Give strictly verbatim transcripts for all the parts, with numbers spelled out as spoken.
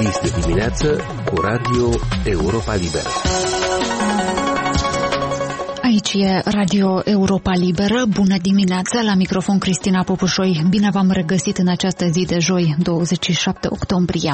Vis de dimineață cu Radio Europa Liberă. Aici e Radio Europa Liberă. Bună dimineața, la microfon Cristina Popușoi. Bine v-am regăsit în această zi de joi, douăzeci și șapte octombrie.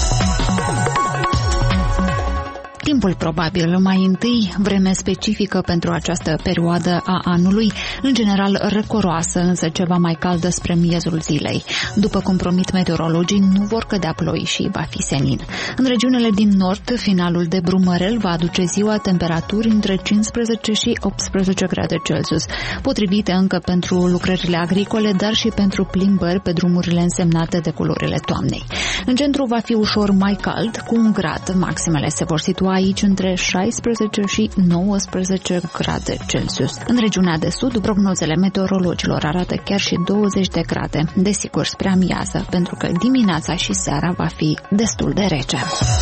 Timpul probabil, mai întâi, vreme specifică pentru această perioadă a anului, în general răcoroasă, însă ceva mai caldă spre miezul zilei. După cum promit meteorologii, nu vor cădea ploi și va fi senin. În regiunile din nord, finalul de Brumărel va aduce ziua temperaturi între cincisprezece și optsprezece grade Celsius, potrivite încă pentru lucrările agricole, dar și pentru plimbări pe drumurile însemnate de culorile toamnei. În centru va fi ușor mai cald, cu un grad. Maximele se vor situa aici între șaisprezece și nouăsprezece grade Celsius. În regiunea de sud, prognozele meteorologilor arată chiar și douăzeci de grade, desigur spre amiază, pentru că dimineața și seara va fi destul de rece.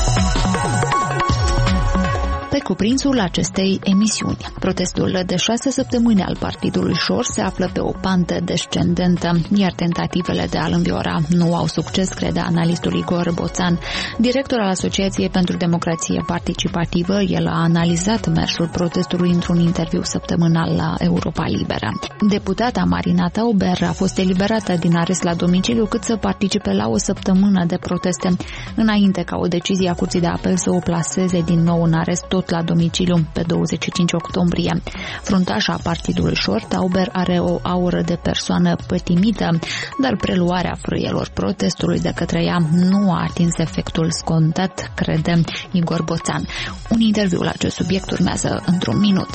Pe cuprinsul acestei emisiuni, protestul de șase săptămâni al partidului Șor se află pe o pantă descendentă, iar tentativele de a-l înviora nu au succes, crede analistul Igor Boțan, director al Asociației pentru Democrație Participativă. El a analizat mersul protestului într-un interviu săptămânal la Europa Liberă. Deputata Marina Tauber a fost eliberată din arest la domiciliu cât să participe la o săptămână de proteste, înainte ca o decizie a Curții de Apel să o plaseze din nou în arest tot la domiciliu pe douăzeci și cinci octombrie. Fruntașa partidului Șor, Tauber, are o aură de persoană pătimită, dar preluarea frâielor protestului de către ea nu a atins efectul scontat, crede Igor Boțan. Un interviu la acest subiect urmează într-un minut.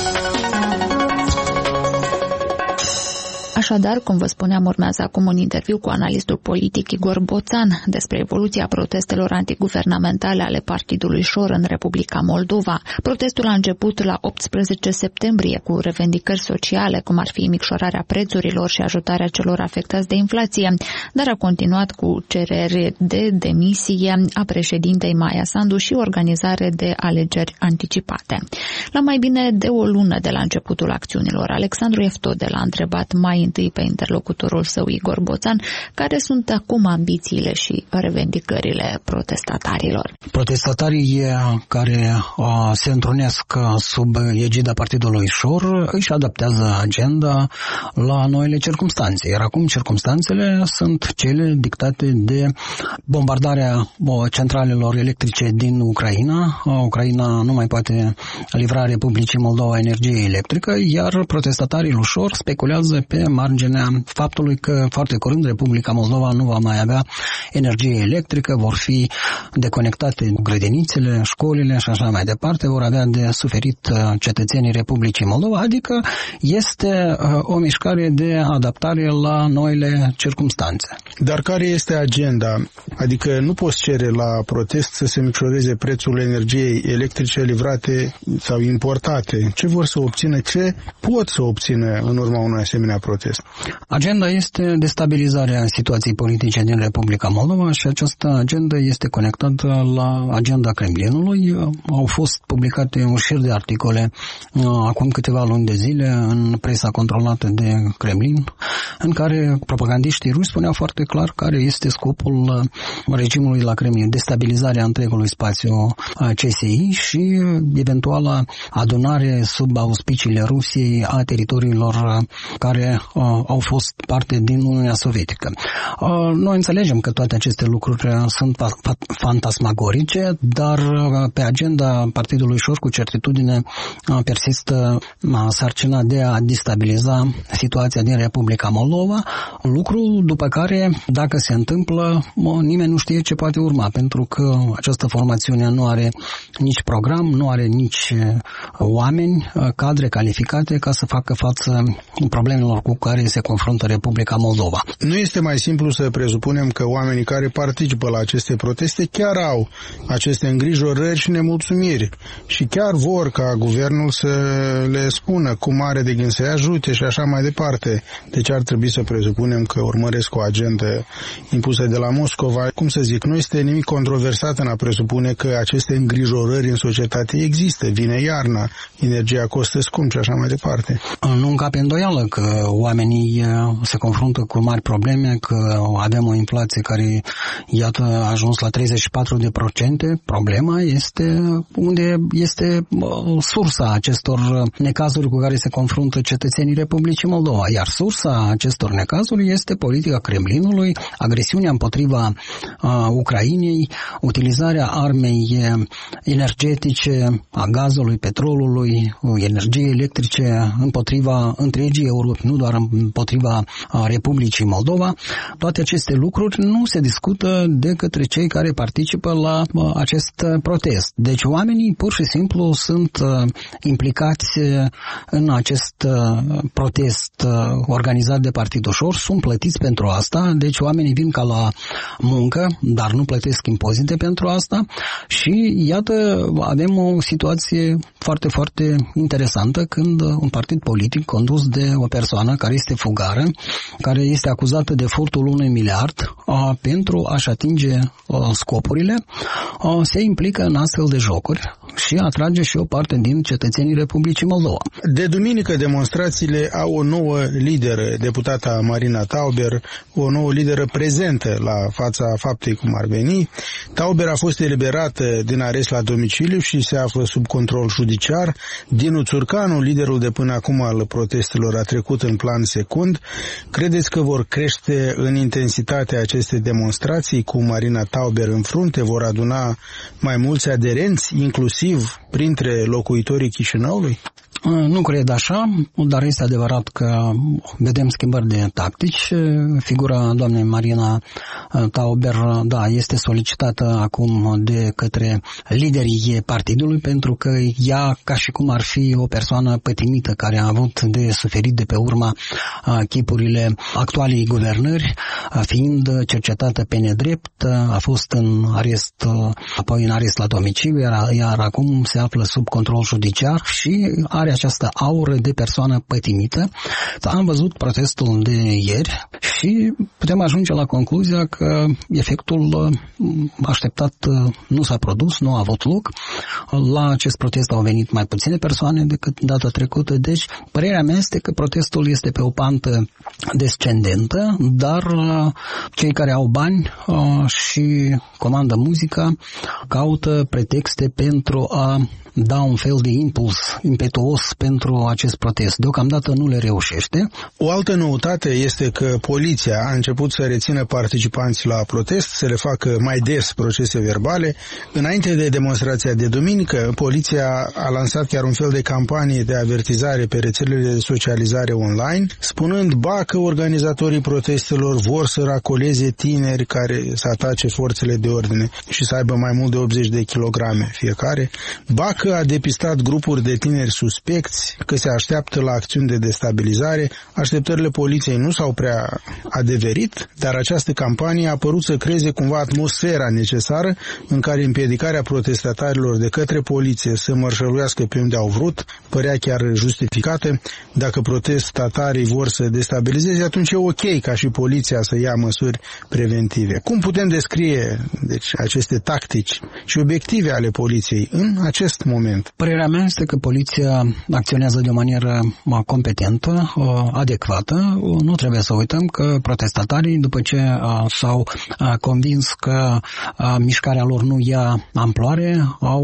Așadar, cum vă spuneam, urmează acum un interviu cu analistul politic Igor Boțan despre evoluția protestelor antiguvernamentale ale partidului Șor în Republica Moldova. Protestul a început la optsprezece septembrie cu revendicări sociale, cum ar fi micșorarea prețurilor și ajutarea celor afectați de inflație, dar a continuat cu cereri de demisie a președintei Maia Sandu și organizare de alegeri anticipate. La mai bine de o lună de la începutul acțiunilor, Alexandru Eftodel a întrebat mai întâi pe interlocutorul său Igor Boțan care sunt acum ambițiile și revendicările protestatarilor. Protestatarii care uh, se întrunesc sub egida partidului Șor își adaptează agenda la noile circumstanțe, iar acum circumstanțele sunt cele dictate de bombardarea uh, centralelor electrice din Ucraina. Uh, Ucraina nu mai poate livra Republicii Moldova energie electrică, iar protestatarii lui Șor speculează pe marginea faptului că foarte curând Republica Moldova nu va mai avea energie electrică, vor fi deconectate grădinițele, școlile și așa mai departe, vor avea de suferit cetățenii Republicii Moldova, adică este o mișcare de adaptare la noile circumstanțe. Dar care este agenda? Adică nu poți cere la protest să se micșoreze prețul energiei electrice livrate sau importate. Ce vor să obțină? Ce pot să obțină în urma unui asemenea protest? Agenda este destabilizarea situației politice din Republica Moldova și această agenda este conectată la agenda Kremlinului. Au fost publicate un șir de articole acum câteva luni de zile în presa controlată de Kremlin, în care propagandiștii ruși spuneau foarte clar care este scopul regimului la Kremlin: destabilizarea întregului spațiu C S I și eventuala adunare sub auspiciile Rusiei a teritoriilor care uh, au fost parte din Uniunea Sovietică. Uh, noi înțelegem că toate aceste lucruri sunt fa- fantasmagorice, dar uh, pe agenda partidului Șor cu certitudine uh, persistă uh, sarcina de a destabiliza situația din Republica Moldova, lucru după care, dacă se întâmplă, uh, nimeni nu știe ce poate urma, pentru că această formațiune nu are nici program, nu are nici uh, oameni, uh, cadre calificate ca să facă față problemelor cu care se confruntă Republica Moldova. Nu este mai simplu să presupunem că oamenii care participă la aceste proteste chiar au aceste îngrijorări și nemulțumiri și chiar vor ca guvernul să le spună cum are de gând să-i ajute și așa mai departe. Deci ar trebui să presupunem că urmăresc o agendă impusă de la Moscova. Cum să zic, nu este nimic controversat în a presupune că aceste îngrijorări în societate există. Vine iarna, energia costă scump și așa mai departe. Nu încape îndoială că oamenii oamenii se confruntă cu mari probleme, că avem o inflație care, iată, a ajuns la treizeci și patru de procente. Problema este unde este sursa acestor necazuri cu care se confruntă cetățenii Republicii Moldova. Iar sursa acestor necazuri este politica Kremlinului, agresiunea împotriva uh, Ucrainei, utilizarea armei energetice, a gazului, petrolului, energiei electrice împotriva întregii Europe, nu doar împotriva Republicii Moldova. Toate aceste lucruri nu se discută de către cei care participă la acest protest. Deci oamenii pur și simplu sunt implicați în acest protest organizat de Partidul Șor, sunt plătiți pentru asta, deci oamenii vin ca la muncă, dar nu plătesc impozite pentru asta și iată, avem o situație foarte, foarte interesantă când un partid politic condus de o persoană care este fugară, care este acuzată de furtul unui miliard a, pentru a-și atinge a, scopurile, a, se implică în astfel de jocuri și atrage și o parte din cetățenii Republicii Moldova. De duminică demonstrațiile au o nouă lideră, deputata Marina Tauber, o nouă lideră prezentă la fața faptei cum ar veni. Tauber a fost eliberată din arest la domiciliu și se află sub control judiciar. Dinu Țurcanu, liderul de până acum al protestelor, a trecut în plan secund. Credeți că vor crește în intensitate aceste demonstrații cu Marina Tauber în frunte? Vor aduna mai mulți aderenți, inclusiv printre locuitorii Chișinăului? Nu cred așa, dar este adevărat că vedem schimbări de tactici. Figura doamnei Marina Tauber, da, este solicitată acum de către liderii partidului pentru că ea, ca și cum ar fi o persoană pătimită care a avut de suferit de pe urma chipurile actualei guvernări, fiind cercetată pe nedrept, a fost în arest, apoi în arest la domiciliu, iar, iar acum se află sub control judiciar și are această aură de persoană pătimită. Am văzut protestul de ieri și putem ajunge la concluzia că efectul așteptat nu s-a produs, nu a avut loc. La acest protest au venit mai puține persoane decât data trecută, deci părerea mea este că protestul este pe o pantă descendentă, dar cei care au bani și comandă muzica caută pretexte pentru a da un fel de impuls impetuos pentru acest protest. Deocamdată nu le reușește. O altă noutate este că poliția a început să rețină participanți la protest, să le facă mai des procese verbale. Înainte de demonstrația de duminică, poliția a lansat chiar un fel de campanie de avertizare pe rețelele de socializare online, spunând ba că organizatorii protestelor vor să racoleze tineri care să atace forțele de ordine și să aibă mai mult de optzeci de kilograme fiecare, ba că a depistat grupuri de tineri suspecți, că se așteaptă la acțiuni de destabilizare. Așteptările poliției nu s-au prea adeverit, dar această campanie a părut să creeze cumva atmosfera necesară în care împiedicarea protestatarilor de către poliție să mărșăluiască pe unde au vrut părea chiar justificată. Dacă protestatarii vor să destabilizeze, atunci e ok ca și poliția să ia măsuri preventive. Cum putem descrie deci, aceste tactici și obiective ale poliției în acest moment? Părerea mea este că poliția acționează de o manieră competentă, adecvată. Nu trebuie să uităm că protestatarii, după ce s-au convins că mișcarea lor nu ia amploare,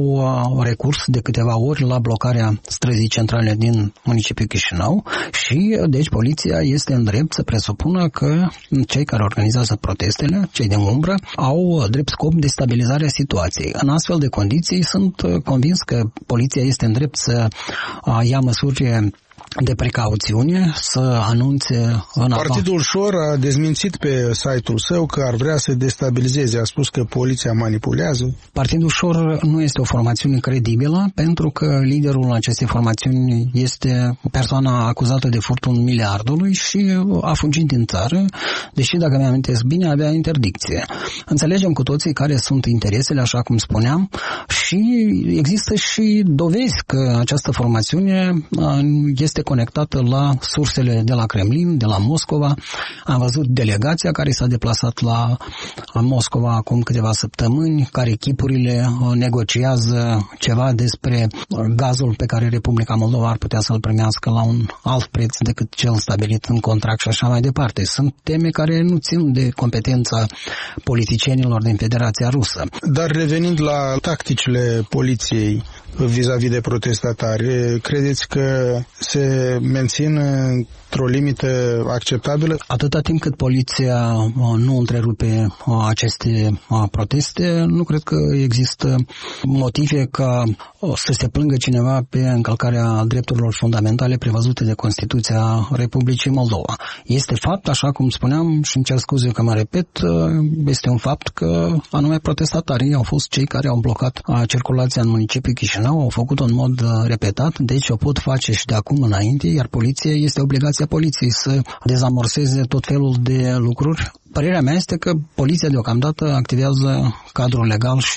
au recurs de câteva ori la blocarea străzii centrale din municipiul Chișinău și, deci, poliția este în drept să presupună că cei care organizează protestele, cei din umbră, au drept scop destabilizarea situației. În astfel de condiții sunt convins că poliția este în drept să ia măsuri de precauțiune, să anunțe în Partidul Șor a dezmințit pe site-ul său că ar vrea să destabilizeze. A spus că poliția manipulează. Partidul Șor nu este o formațiune credibilă pentru că liderul acestei formațiuni este persoana acuzată de furtul miliardului și a fugit din țară, deși, dacă mi-amintesc bine, avea interdicție. Înțelegem cu toții care sunt interesele, așa cum spuneam, Și există și dovezi că această formațiune este conectată la sursele de la Kremlin, de la Moscova. Am văzut delegația care s-a deplasat la Moscova acum câteva săptămâni, care echipurile negociază ceva despre gazul pe care Republica Moldova ar putea să-l primească la un alt preț decât cel stabilit în contract și așa mai departe. Sunt teme care nu țin de competența politicienilor din Federația Rusă. Dar revenind la tacticile poliției vis-a-vis de protestatari, credeți că se mențin într-o limită acceptabilă? Atâta timp cât poliția nu întrerupe aceste proteste, nu cred că există motive ca să se plângă cineva pe încălcarea drepturilor fundamentale prevăzute de Constituția Republicii Moldova. Este fapt, așa cum spuneam, și îmi cer scuze că mă repet, este un fapt că anume protestatarii au fost cei care au blocat circulația în municipiul Chișinău, au făcut-o în mod repetat, deci o pot face și de acum înainte, iar poliția este obligația poliției să dezamorseze tot felul de lucruri. Părerea mea este că poliția deocamdată activează cadrul legal și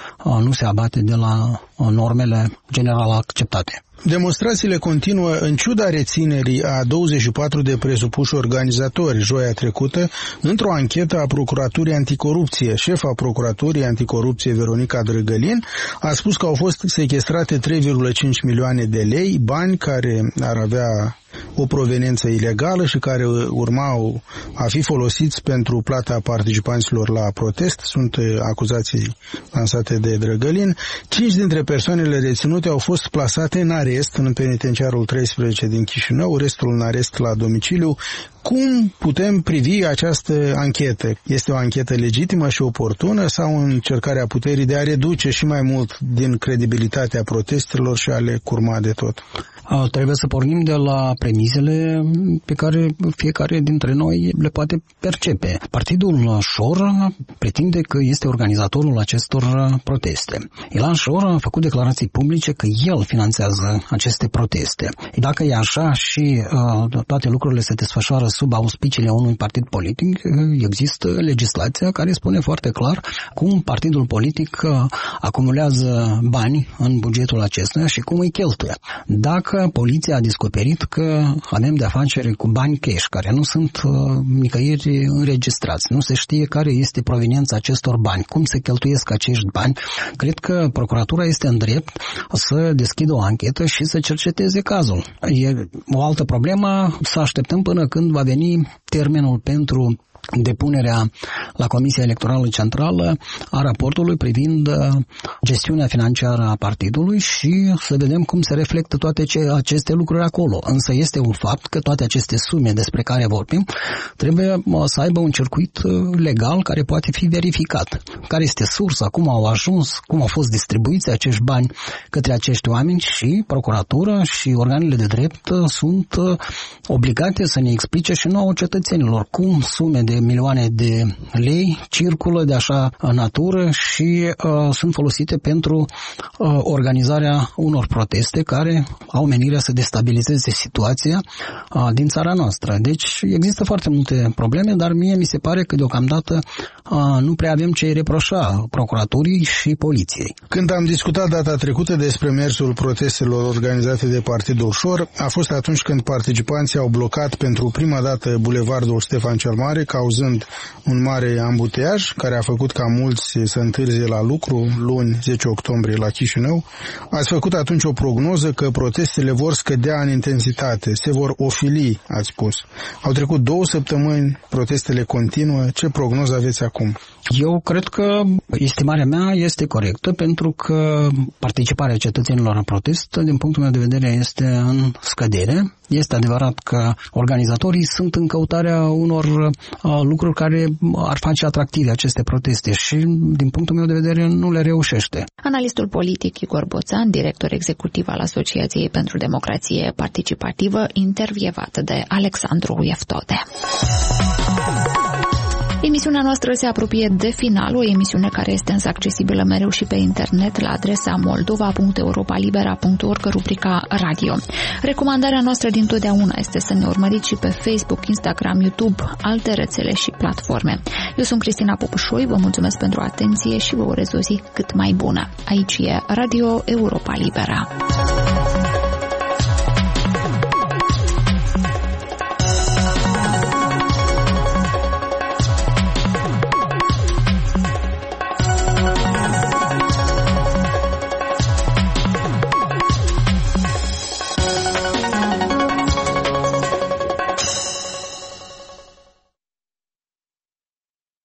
nu se abate de la normele general acceptate. Demonstrațiile continuă în ciuda reținerii a douăzeci și patru de presupuși organizatori joia trecută într-o anchetă a Procuraturii Anticorupție. Șefa Procuraturii Anticorupție, Veronica Drăgălin, a spus că au fost sechestrate trei virgulă cinci milioane de lei, bani care ar avea o proveniență ilegală și care urmau a fi folosiți pentru plata participanților la protest. Sunt acuzații lansate de Drăgălin. Cinci dintre persoanele reținute au fost plasate în arest în penitenciarul treisprezece din Chișinău, restul în arest la domiciliu. Cum putem privi această anchetă? Este o anchetă legitimă și oportună sau încercarea puterii de a reduce și mai mult din credibilitatea protestelor și a le curma de tot? Trebuie să pornim de la premizele pe care fiecare dintre noi le poate percepe. Partidul Șor pretinde că este organizatorul acestor proteste. Ilan Șor a făcut declarații publice că el finanțează aceste proteste. Dacă e așa și uh, toate lucrurile se desfășoară sub auspiciile unui partid politic, există legislația care spune foarte clar cum partidul politic uh, acumulează bani în bugetul acestuia și cum îi cheltuie. Dacă poliția a descoperit că avem de-a face cu bani cash, care nu sunt uh, nicăieri înregistrați, nu se știe care este proveniența acestor bani, cum se cheltuiesc acești bani, cred că procuratura este în drept să deschidă o anchetă și să cerceteze cazul. E o altă problemă, să așteptăm până când va veni termenul pentru depunerea la Comisia Electorală Centrală a raportului privind gestiunea financiară a partidului și să vedem cum se reflectă toate aceste lucruri acolo. Însă este un fapt că toate aceste sume despre care vorbim trebuie să aibă un circuit legal care poate fi verificat. Care este sursa, cum au ajuns, cum au fost distribuiți acești bani către acești oameni și procuratura și organele de drept sunt obligate să ne explice și nouă cetățenilor cum sume de milioane de lei circulă de așa natură și uh, sunt folosite pentru uh, organizarea unor proteste care au menirea să destabilizeze situația uh, din țara noastră. Deci există foarte multe probleme, dar mie mi se pare că deocamdată uh, nu prea avem ce reproșa procuraturii și poliției. Când am discutat data trecută despre mersul protestelor organizate de Partidul Șor, a fost atunci când participanții au blocat pentru prima dată bulevardul Ștefan cel Mare, cauzând un mare ambuteiaj care a făcut ca mulți să întârzie la lucru luni zece octombrie la Chișinău. Ați făcut atunci o prognoză că protestele vor scădea în intensitate, se vor ofili, ați spus. Au trecut două săptămâni, protestele continuă. Ce prognoză aveți acum? Eu cred că estimarea mea este corectă, pentru că participarea cetățenilor la protest, din punctul meu de vedere, este în scădere. Este adevărat că organizatorii sunt în căutarea unor uh, lucruri care ar face atractive aceste proteste și, din punctul meu de vedere, nu le reușește. Analistul politic Igor Boțan, director executiv al Asociației pentru Democrație Participativă, intervievat de Alexandru Ieftode. Emisiunea noastră se apropie de final, o emisiune care este însă accesibilă mereu și pe internet la adresa moldova punct europalibera punct org, rubrica radio. Recomandarea noastră dintotdeauna este să ne urmăriți și pe Facebook, Instagram, YouTube, alte rețele și platforme. Eu sunt Cristina Popușoi, vă mulțumesc pentru atenție și vă urez o zi cât mai bună. Aici e Radio Europa Libera.